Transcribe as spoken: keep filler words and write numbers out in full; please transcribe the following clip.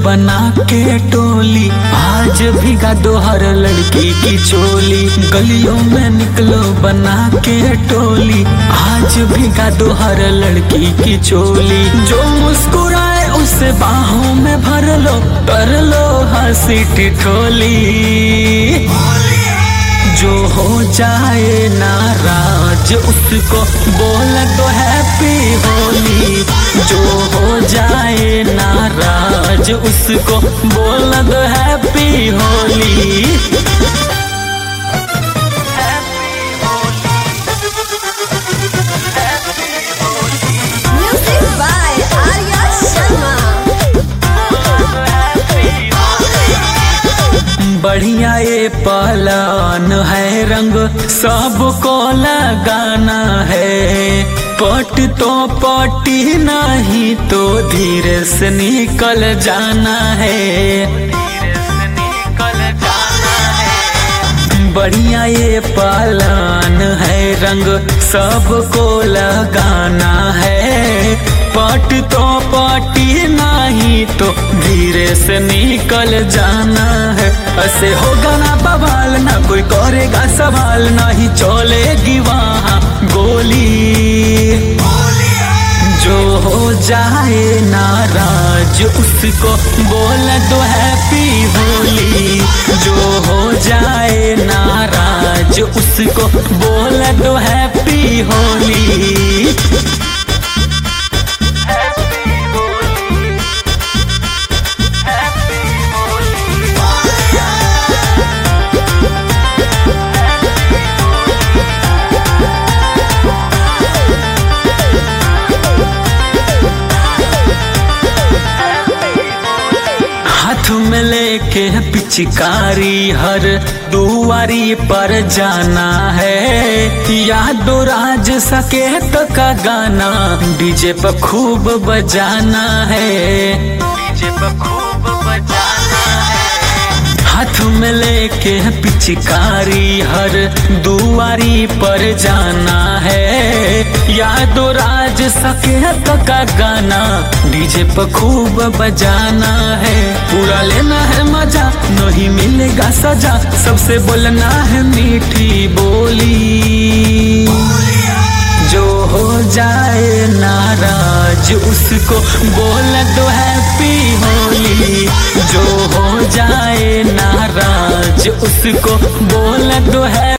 बना के टोली, आज भीगा दोहर लड़की की चोली। गलियों में निकलो बना के टोली, आज भीगा दोहर लड़की की चोली। जो मुस्कुराए उसे बाहों में भर लो, कर लो हंसी ठिठोली। जो हो जाए नाराज उसको बोल दो हैप्पी होली। जो हो जाए नाराज उसको बोल दो happy Holi. Music by Arya Sharma। बढ़िया ये पालन है, रंग सबको लगाना है। पट तो पटी नहीं तो धीरे से निकल जाना है। बढ़िया ये पालन है, रंग सबको लगाना है। पट तो पटी नहीं तो धीरे से निकल जाना है। ऐसे होगा ना बवाल, ना कोई करेगा सवाल, ना ही चलेगी वहाँ गोली। जो हो जाए नाराज उसको बोल दो हैप्पी होली। जो हो जाए नाराज उसको बोल दो हैप्पी होली। हाथ में लेके पिचकारी हर दुआरी पर जाना है। यादो राज सकेत का गाना डीजे पर खूब बजाना है। डीजे पर खूब बजाना है। हाथ में लेके पिचकारी हर दुआरी पर जाना है। यादो राज सकेत का गाना डीजे पर खूब बजाना है। पूरा लेना है मजा, नहीं मिलेगा सजा, सबसे बोलना है मीठी बोली। जो हो जाए नाराज उसको बोल दो हैप्पी होली। जो हो जाए नाराज उसको बोल दो है